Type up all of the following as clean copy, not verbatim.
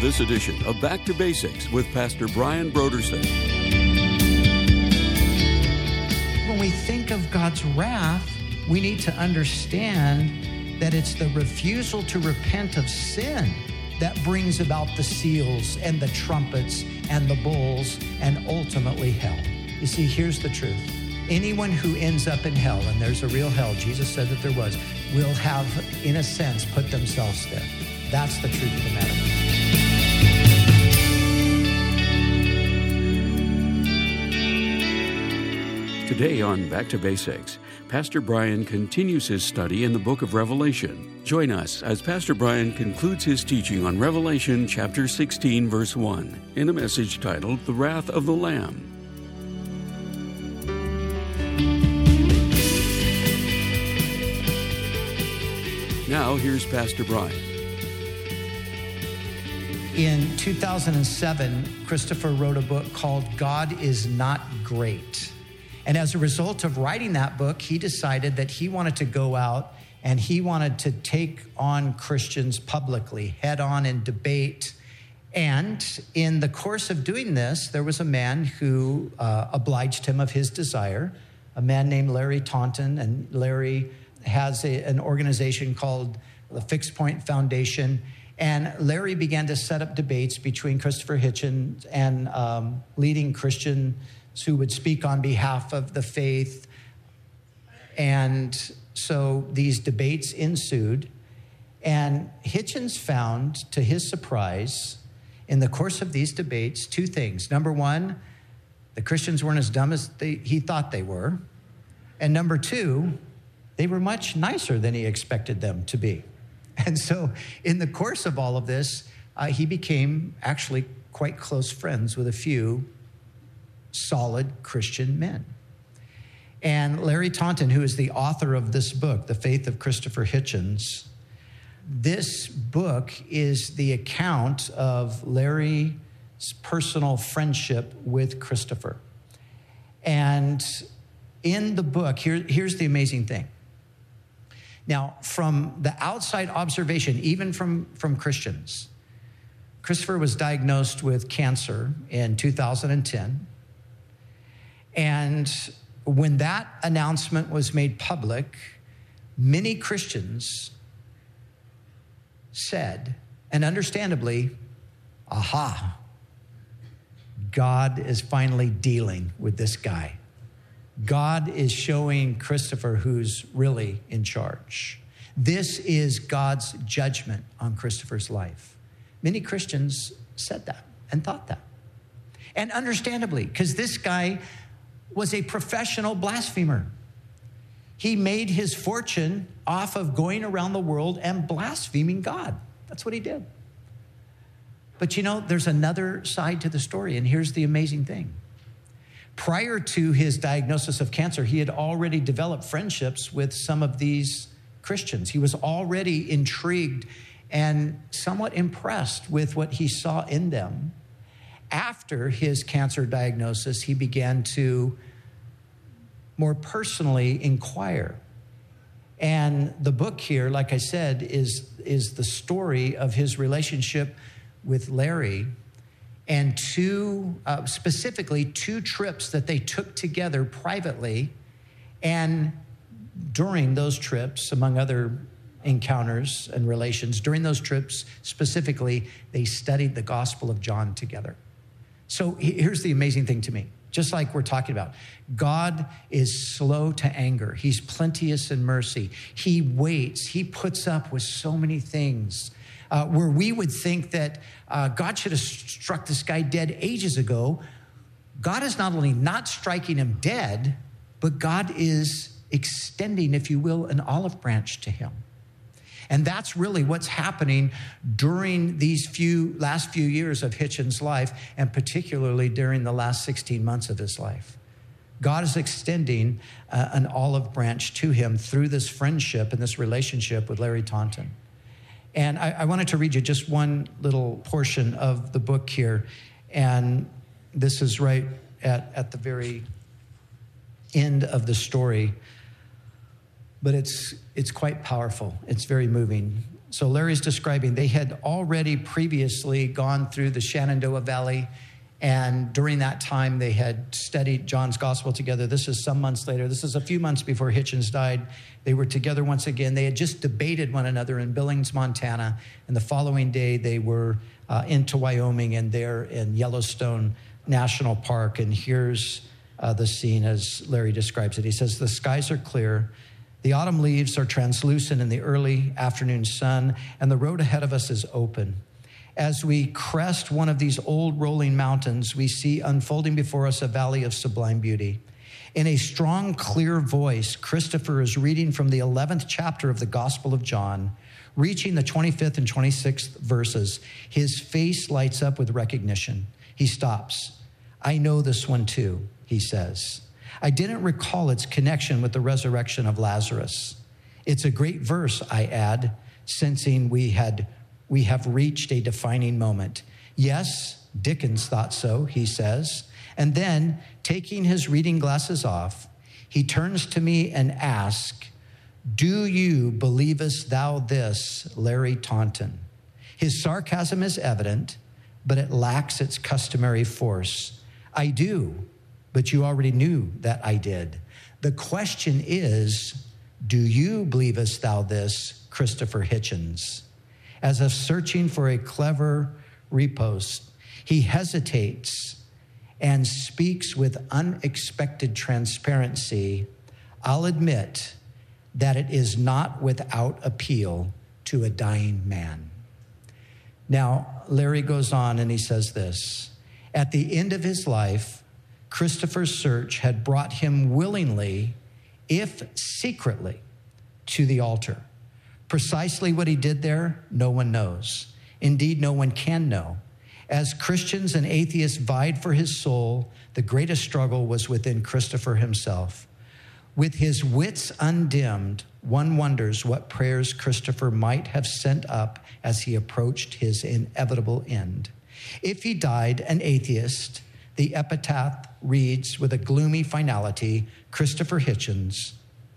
this edition of Back to Basics with Pastor Brian Brodersen. When we think of God's wrath, we need to understand that it's the refusal to repent of sin that brings about the seals and the trumpets and the bowls and ultimately hell. You see, here's the truth. Anyone who ends up in hell, and there's a real hell, Jesus said that there was, will have, in a sense, put themselves there. That's the truth of the matter. Today on Back to Basics, Pastor Brian continues his study in the book of Revelation. Join us as Pastor Brian concludes his teaching on Revelation chapter 16, verse 1, in a message titled, The Wrath of the Lamb. Now, here's Pastor Brian. In 2007, Christopher wrote a book called God is Not Great. And as a result of writing that book, he decided that he wanted to go out and he wanted to take on Christians publicly, head on and debate. And in the course of doing this, there was a man who obliged him of his desire, a man named Larry Taunton. And Larry has an organization called the Fixed Point Foundation. And Larry began to set up debates between Christopher Hitchens and leading Christians who would speak on behalf of the faith. And so these debates ensued. And Hitchens found, to his surprise, in the course of these debates, two things. Number one, the Christians weren't as dumb as he thought they were. And number two, they were much nicer than he expected them to be. And so in the course of all of this, he became actually quite close friends with a few solid Christian men. And Larry Taunton, who is the author of this book, The Faith of Christopher Hitchens, this book is the account of Larry's personal friendship with Christopher. And in the book, here's the amazing thing. Now, from the outside observation, even from Christians, Christopher was diagnosed with cancer in 2010. And when that announcement was made public, many Christians said, and understandably, aha, God is finally dealing with this guy. God is showing Christopher who's really in charge. This is God's judgment on Christopher's life. Many Christians said that and thought that. And understandably, because this guy was a professional blasphemer. He made his fortune off of going around the world and blaspheming God. That's what he did. But you know, there's another side to the story, and here's the amazing thing. Prior to his diagnosis of cancer, he had already developed friendships with some of these Christians. He was already intrigued and somewhat impressed with what he saw in them. After his cancer diagnosis, he began to more personally inquire. And the book here, like I said, is the story of his relationship with Larry and specifically two trips that they took together privately. And during those trips, among other encounters and relations, during those trips specifically, they studied the Gospel of John together. So here's the amazing thing to me. Just like we're talking about, God is slow to anger. He's plenteous in mercy. He waits. He puts up with so many things. Where we would think that God should have struck this guy dead ages ago, God is not only not striking him dead, but God is extending, if you will, an olive branch to him. And that's really what's happening during these last few years of Hitchens' life, and particularly during the last 16 months of his life. God is extending an olive branch to him through this friendship and this relationship with Larry Taunton. And I wanted to read you just one little portion of the book here. And this is right at the very end of the story. But it's quite powerful. It's very moving. So Larry's describing they had already previously gone through the Shenandoah Valley, and during that time they had studied John's gospel together. This is some months later. This is a few months before Hitchens died. They were together once again. They had just debated one another in Billings, Montana, and the following day they were into Wyoming and there in Yellowstone National Park. And here's the scene as Larry describes it. He says, "The skies are clear. The autumn leaves are translucent in the early afternoon sun, and the road ahead of us is open. As we crest one of these old rolling mountains, we see unfolding before us a valley of sublime beauty. In a strong, clear voice, Christopher is reading from the 11th chapter of the Gospel of John, reaching the 25th and 26th verses. His face lights up with recognition. He stops. 'I know this one too,' he says. 'I didn't recall its connection with the resurrection of Lazarus. It's a great verse,' I add, sensing we have reached a defining moment. 'Yes, Dickens thought so,' he says. And then, taking his reading glasses off, he turns to me and asks, 'Do you believest thou this, Larry Taunton?' His sarcasm is evident, but it lacks its customary force. 'I do, but you already knew that I did. The question is, do you believest thou this, Christopher Hitchens?' As if searching for a clever riposte, he hesitates and speaks with unexpected transparency. 'I'll admit that it is not without appeal to a dying man.'" Now, Larry goes on and he says this: "At the end of his life, Christopher's search had brought him willingly, if secretly, to the altar. Precisely what he did there, no one knows. Indeed, no one can know. As Christians and atheists vied for his soul, the greatest struggle was within Christopher himself. With his wits undimmed, one wonders what prayers Christopher might have sent up as he approached his inevitable end. If he died an atheist, the epitaph reads with a gloomy finality, Christopher Hitchens,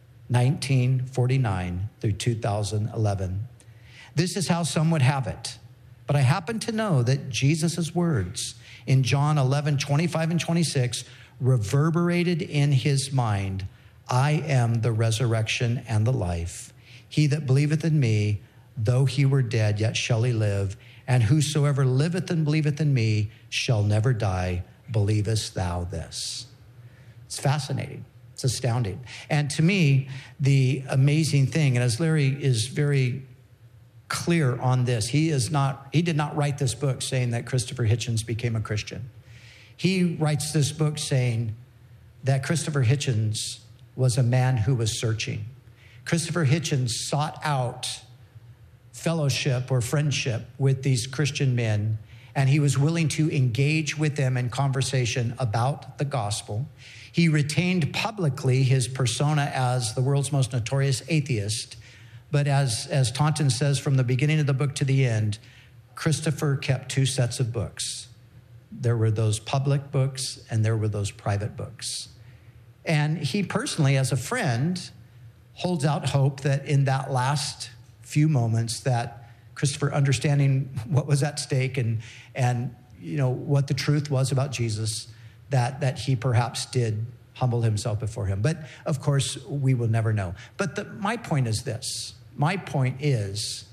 1949 through 2011. This is how some would have it. But I happen to know that Jesus' words in John 11, 25 and 26 reverberated in his mind, 'I am the resurrection and the life. He that believeth in me, though he were dead, yet shall he live. And whosoever liveth and believeth in me shall never die. Believest thou this?'" It's fascinating. It's astounding. And to me, the amazing thing, and as Larry is very clear on this, he did not write this book saying that Christopher Hitchens became a Christian. He writes this book saying that Christopher Hitchens was a man who was searching. Christopher Hitchens sought out fellowship or friendship with these Christian men, and he was willing to engage with them in conversation about the gospel. He retained publicly his persona as the world's most notorious atheist, but as Taunton says from the beginning of the book to the end, Christopher kept two sets of books. There were those public books and there were those private books. And he personally, as a friend, holds out hope that in that last few moments that Christopher, understanding what was at stake and you know what the truth was about Jesus, that he perhaps did humble himself before him. But of course, we will never know. But my point is this. My point is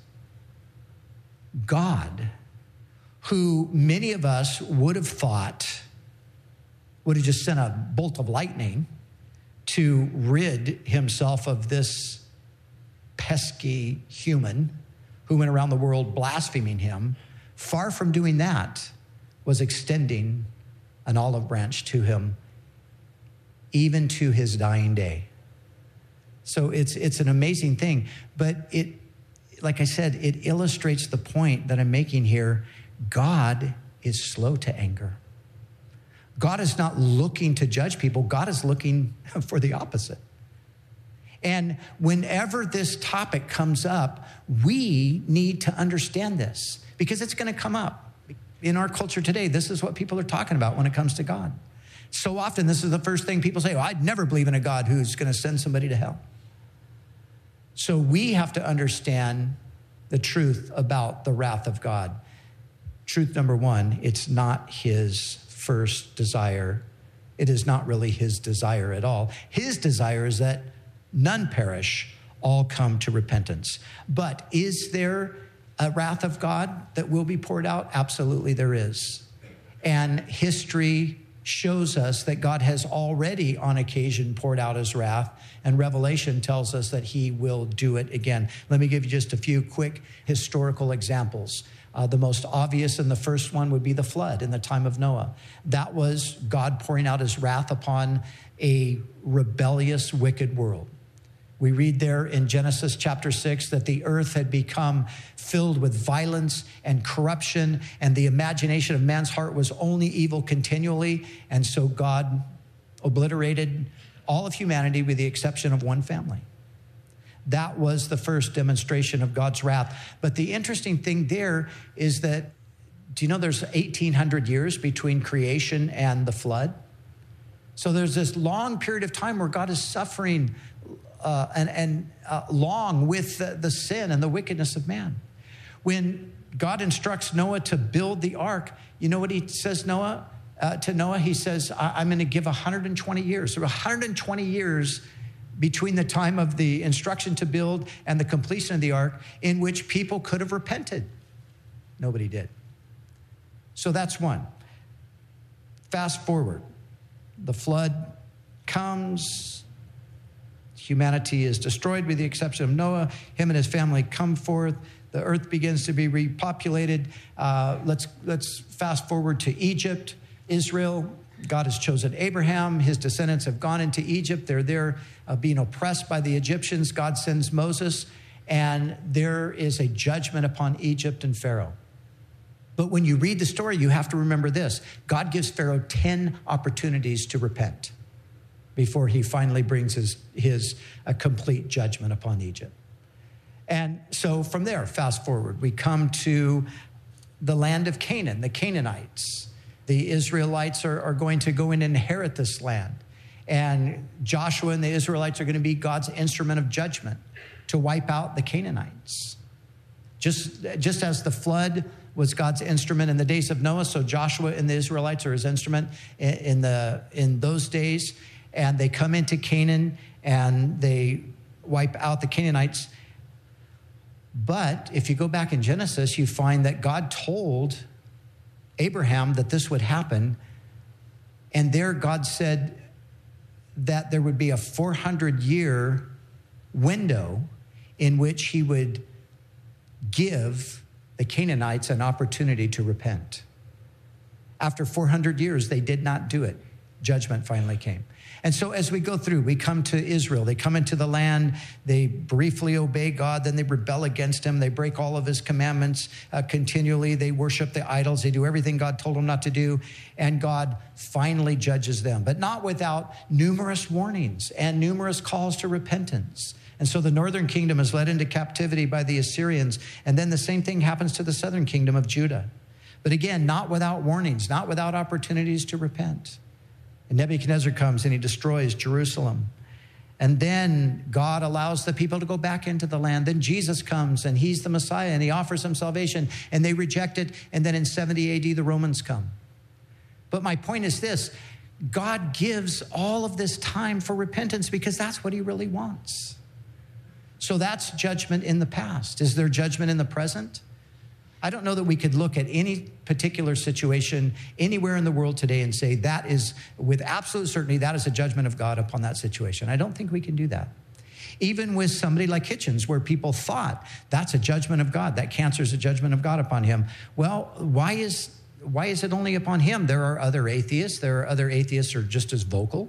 God, who many of us would have thought would have just sent a bolt of lightning to rid himself of this pesky human who went around the world blaspheming him, far from doing that, was extending an olive branch to him, even to his dying day. So it's an amazing thing, but it, like I said, it illustrates the point that I'm making here. God is slow to anger. God is not looking to judge people. God is looking for the opposite. And whenever this topic comes up, we need to understand this because it's going to come up. In our culture today, this is what people are talking about when it comes to God. So often, this is the first thing people say, I'd never believe in a God who's going to send somebody to hell. So we have to understand the truth about the wrath of God. Truth number one, it's not his first desire. It is not really his desire at all. His desire is that none perish, all come to repentance. But is there a wrath of God that will be poured out? Absolutely there is. And history shows us that God has already on occasion poured out his wrath, and Revelation tells us that he will do it again. Let me give you just a few quick historical examples. The most obvious and the first one would be the flood in the time of Noah. That was God pouring out his wrath upon a rebellious, wicked world. We read there in Genesis chapter 6 that the earth had become filled with violence and corruption, and the imagination of man's heart was only evil continually. And so God obliterated all of humanity with the exception of one family. That was the first demonstration of God's wrath. But the interesting thing there is that, do you know there's 1,800 years between creation and the flood? So there's this long period of time where God is suffering long with the sin and the wickedness of man. When God instructs Noah to build the ark, you know what he says to Noah? He says, I'm going to give 120 years. So 120 years between the time of the instruction to build and the completion of the ark in which people could have repented. Nobody did. So that's one. Fast forward. The flood comes. Humanity is destroyed with the exception of Noah. Him and his family come forth. The earth begins to be repopulated. Let's fast forward to Egypt. Israel, God has chosen Abraham. His descendants have gone into Egypt. They're there being oppressed by the Egyptians. God sends Moses, and there is a judgment upon Egypt and Pharaoh. But when you read the story, you have to remember this. God gives Pharaoh 10 opportunities to repent before he finally brings his complete judgment upon Egypt. And so from there, fast forward, we come to the land of Canaan, the Canaanites. The Israelites are going to go and inherit this land. And Joshua and the Israelites are going to be God's instrument of judgment to wipe out the Canaanites. Just as the flood was God's instrument in the days of Noah, so Joshua and the Israelites are his instrument in those days. And they come into Canaan and they wipe out the Canaanites. But if you go back in Genesis, you find that God told Abraham that this would happen. And there God said that there would be a 400-year window in which he would give the Canaanites an opportunity to repent. After 400 years, they did not do it. Judgment finally came. And so as we go through, we come to Israel. They come into the land. They briefly obey God. Then they rebel against him. They break all of his commandments continually. They worship the idols. They do everything God told them not to do. And God finally judges them, but not without numerous warnings and numerous calls to repentance. And so the northern kingdom is led into captivity by the Assyrians. And then the same thing happens to the southern kingdom of Judah. But again, not without warnings, not without opportunities to repent. And Nebuchadnezzar comes and he destroys Jerusalem. And then God allows the people to go back into the land. Then Jesus comes and he's the Messiah and he offers them salvation and they reject it. And then in 70 AD, the Romans come. But my point is this, God gives all of this time for repentance because that's what he really wants. So that's judgment in the past. Is there judgment in the present? I don't know that we could look at any particular situation anywhere in the world today and say that is, with absolute certainty, that is a judgment of God upon that situation. I don't think we can do that. Even with somebody like Hitchens, where people thought that's a judgment of God, that cancer is a judgment of God upon him. Well, why is it only upon him? There are other atheists. There are other atheists who are just as vocal.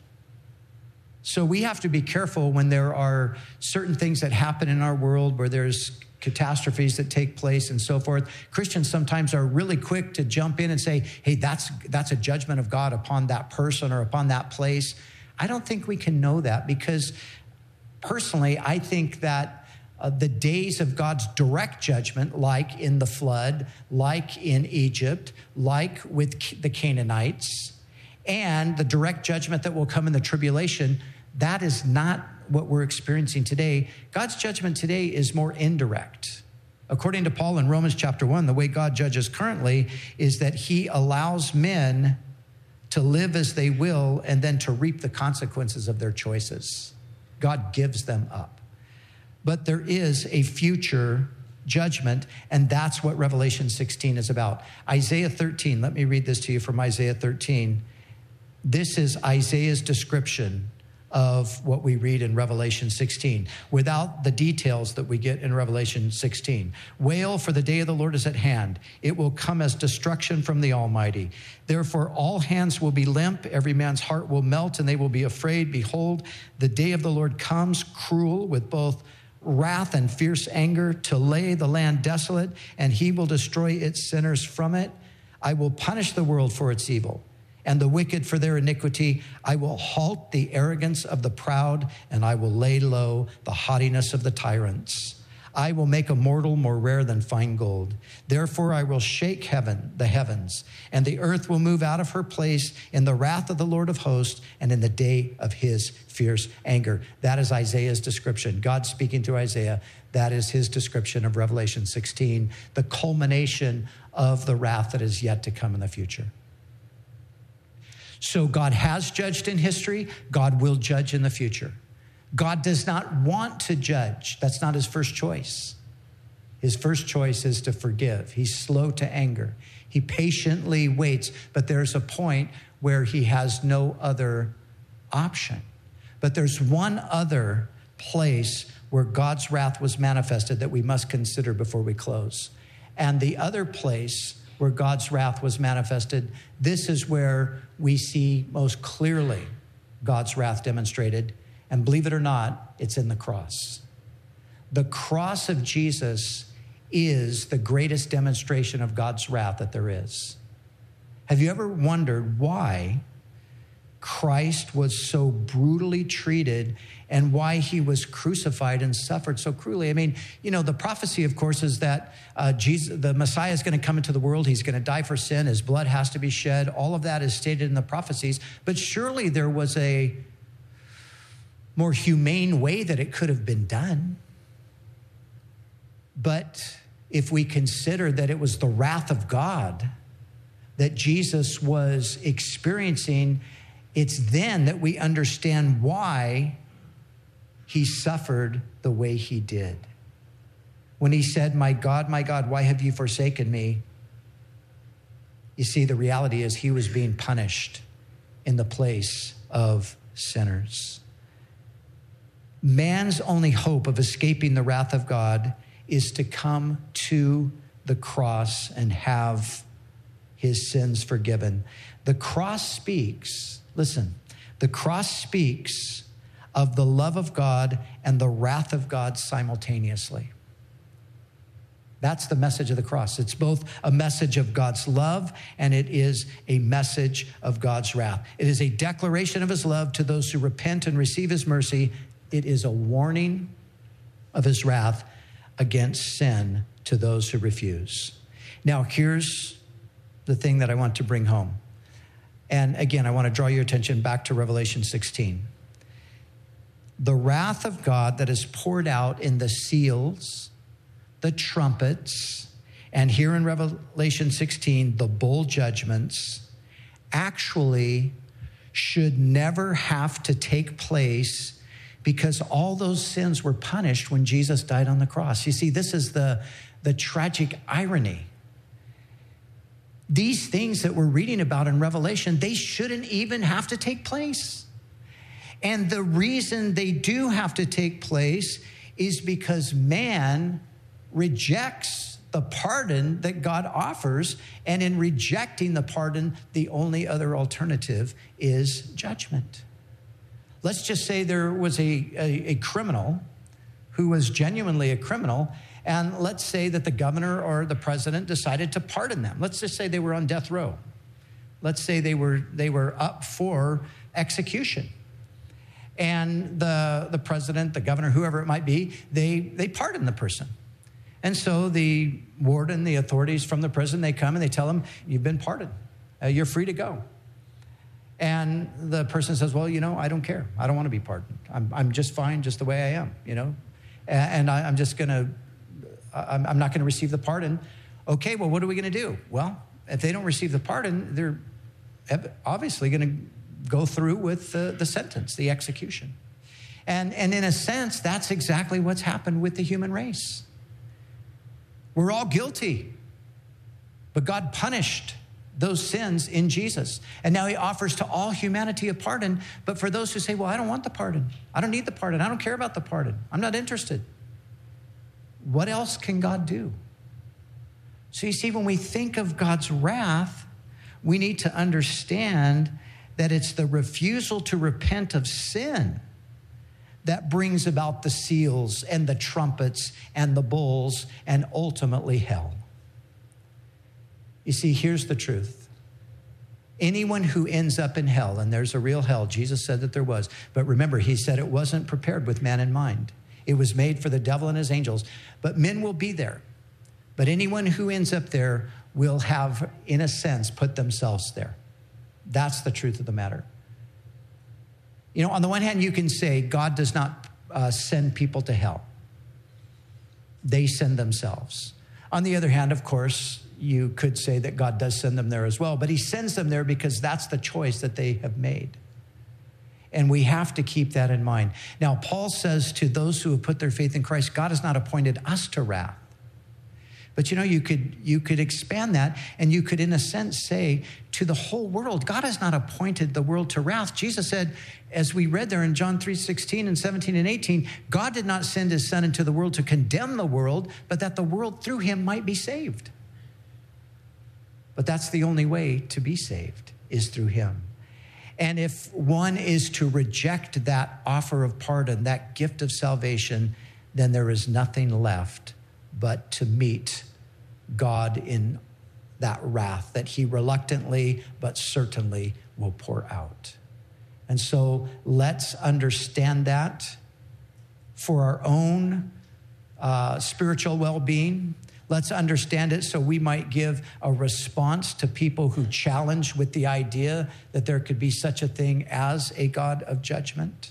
So we have to be careful when there are certain things that happen in our world where there's catastrophes that take place and so forth. Christians sometimes are really quick to jump in and say, hey, that's a judgment of God upon that person or upon that place. I don't think we can know that because personally, I think that the days of God's direct judgment, like in the flood, like in Egypt, like with the Canaanites, and the direct judgment that will come in the tribulation, that is not what we're experiencing today. God's judgment today is more indirect. According to Paul in Romans chapter 1, the way God judges currently is that he allows men to live as they will and then to reap the consequences of their choices. God gives them up. But there is a future judgment, and that's what Revelation 16 is about. Isaiah 13, let me read this to you from Isaiah 13. This is Isaiah's description of what we read in Revelation 16, without the details that we get in Revelation 16. Wail, for the day of the Lord is at hand. It will come as destruction from the Almighty. Therefore, all hands will be limp, every man's heart will melt, and they will be afraid. Behold, the day of the Lord comes, cruel, with both wrath and fierce anger, to lay the land desolate, and he will destroy its sinners from it. I will punish the world for its evil, and the wicked for their iniquity. I will halt the arrogance of the proud, and I will lay low the haughtiness of the tyrants. I will make a mortal more rare than fine gold. Therefore I will shake the heavens, and the earth will move out of her place in the wrath of the Lord of hosts and in the day of his fierce anger. That is Isaiah's description. God speaking through Isaiah. That is his description of Revelation 16, the culmination of the wrath that is yet to come in the future. So God has judged in history. God will judge in the future. God does not want to judge. That's not his first choice. His first choice is to forgive. He's slow to anger. He patiently waits, but there's a point where he has no other option. But there's one other place where God's wrath was manifested that we must consider before we close. And the other place where God's wrath was manifested, this is where we see most clearly God's wrath demonstrated. And believe it or not, it's in the cross. The cross of Jesus is the greatest demonstration of God's wrath that there is. Have you ever wondered why Christ was so brutally treated and why he was crucified and suffered so cruelly? I mean, you know, the prophecy, of course, is that the Messiah is going to come into the world. He's going to die for sin. His blood has to be shed. All of that is stated in the prophecies. But surely there was a more humane way that it could have been done. But if we consider that it was the wrath of God that Jesus was experiencing, it's then that we understand why he suffered the way he did. When he said, my God, why have you forsaken me? You see, the reality is he was being punished in the place of sinners. Man's only hope of escaping the wrath of God is to come to the cross and have his sins forgiven. The cross speaks, listen, the cross speaks of the love of God and the wrath of God simultaneously. That's the message of the cross. It's both a message of God's love and it is a message of God's wrath. It is a declaration of his love to those who repent and receive his mercy. It is a warning of his wrath against sin to those who refuse. Now, here's the thing that I want to bring home. And again, I want to draw your attention back to Revelation 16. The wrath of God that is poured out in the seals, the trumpets, and here in Revelation 16, the bowl judgments, actually should never have to take place because all those sins were punished when Jesus died on the cross. You see, this is the tragic irony. These things that we're reading about in Revelation, they shouldn't even have to take place. And the reason they do have to take place is because man rejects the pardon that God offers. And in rejecting the pardon, the only other alternative is judgment. Let's just say there was a criminal who was genuinely a criminal, and let's say that the governor or the president decided to pardon them. Let's just say they were on death row. Let's say they were up for execution. And the president, the governor, whoever it might be, they pardon the person. And so the warden, the authorities from the prison, they come and they tell him, you've been pardoned. You're free to go. And the person says, well, I don't care. I don't want to be pardoned. I'm just fine just the way I am, And I'm just going to I'm not going to receive the pardon. Okay, well, what are we going to do? Well, if they don't receive the pardon, they're obviously going to go through with the sentence, the execution. And in a sense, that's exactly what's happened with the human race. We're all guilty, but God punished those sins in Jesus. And now he offers to all humanity a pardon. But for those who say, well, I don't want the pardon. I don't need the pardon. I don't care about the pardon. I'm not interested. What else can God do? So you see, when we think of God's wrath, we need to understand that it's the refusal to repent of sin that brings about the seals and the trumpets and the bulls and ultimately hell. You see, here's the truth. Anyone who ends up in hell, and there's a real hell, Jesus said that there was, but remember, he said it wasn't prepared with man in mind. It was made for the devil and his angels, but men will be there. But anyone who ends up there will have, in a sense, put themselves there. That's the truth of the matter. You know, on the one hand, you can say God does not send people to hell. They send themselves. On the other hand, of course, you could say that God does send them there as well, but he sends them there because that's the choice that they have made. And we have to keep that in mind. Now, Paul says to those who have put their faith in Christ, God has not appointed us to wrath. But you know, you could expand that, and you could, in a sense, say to the whole world, God has not appointed the world to wrath. Jesus said, as we read there in John 3:16 and 17 and 18, God did not send his son into the world to condemn the world, but that the world through him might be saved. But that's the only way to be saved, is through him. And if one is to reject that offer of pardon, that gift of salvation, then there is nothing left but to meet God in that wrath that he reluctantly but certainly will pour out. And so let's understand that for our own spiritual well-being. Let's understand it so we might give a response to people who challenge with the idea that there could be such a thing as a God of judgment.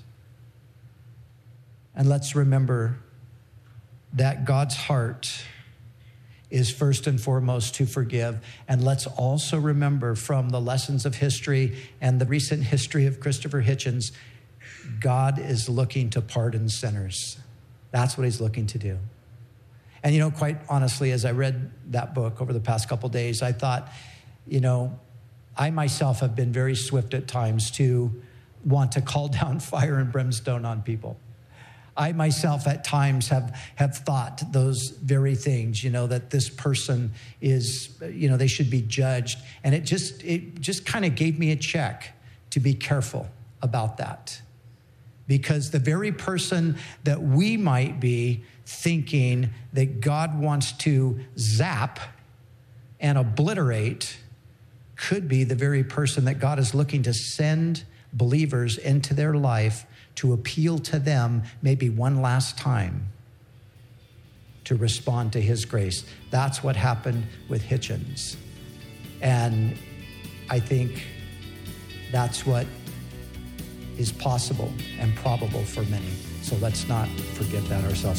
And let's remember that God's heart is first and foremost to forgive. And let's also remember from the lessons of history and the recent history of Christopher Hitchens, God is looking to pardon sinners. That's what he's looking to do. And, you know, quite honestly, as I read that book over the past couple of days, I thought, you know, I myself have been very swift at times to want to call down fire and brimstone on people. I myself at times have thought those very things, you know, that this person is, you know, they should be judged. And it just kind of gave me a check to be careful about that. Because the very person that we might be thinking that God wants to zap and obliterate could be the very person that God is looking to send believers into their life to appeal to them maybe one last time to respond to his grace. That's what happened with Hitchens. And I think that's what is possible and probable for many. So let's not forget that ourselves.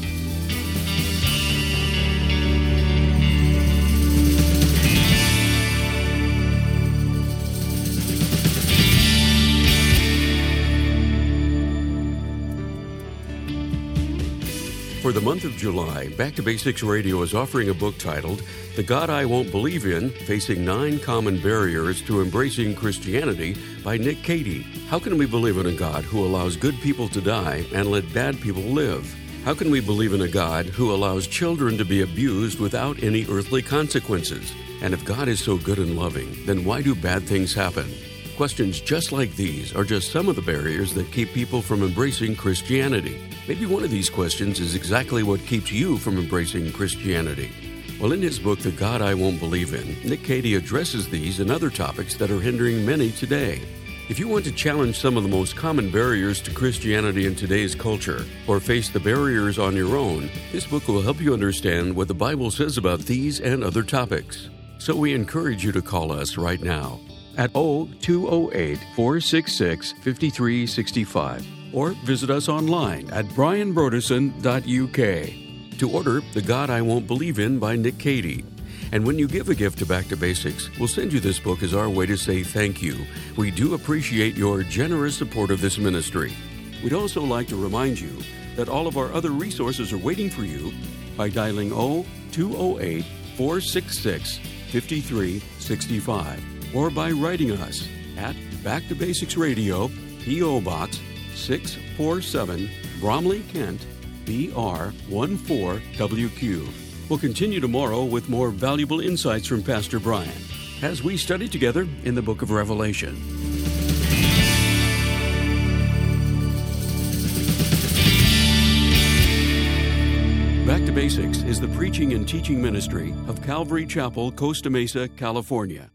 For the month of July, Back to Basics Radio is offering a book titled The God I Won't Believe In, Facing 9 Common Barriers to Embracing Christianity by Nick Cady. How can we believe in a God who allows good people to die and let bad people live? How can we believe in a God who allows children to be abused without any earthly consequences? And if God is so good and loving, then why do bad things happen? Questions just like these are just some of the barriers that keep people from embracing Christianity. Maybe one of these questions is exactly what keeps you from embracing Christianity. Well, in his book, The God I Won't Believe In, Nick Cady addresses these and other topics that are hindering many today. If you want to challenge some of the most common barriers to Christianity in today's culture, or face the barriers on your own, this book will help you understand what the Bible says about these and other topics. So we encourage you to call us right now at 0208-466-5365 or visit us online at brianbroderson.uk. to order The God I Won't Believe In by Nick Cady. And when you give a gift to Back to Basics, we'll send you this book as our way to say thank you. We do appreciate your generous support of this ministry. We'd also like to remind you that all of our other resources are waiting for you by dialing 0208-466-5365 or by writing us at Back to Basics Radio, P.O. Box 647, Bromley, Kent, BR 14WQ. We'll continue tomorrow with more valuable insights from Pastor Brian as we study together in the book of Revelation. Back to Basics is the preaching and teaching ministry of Calvary Chapel, Costa Mesa, California.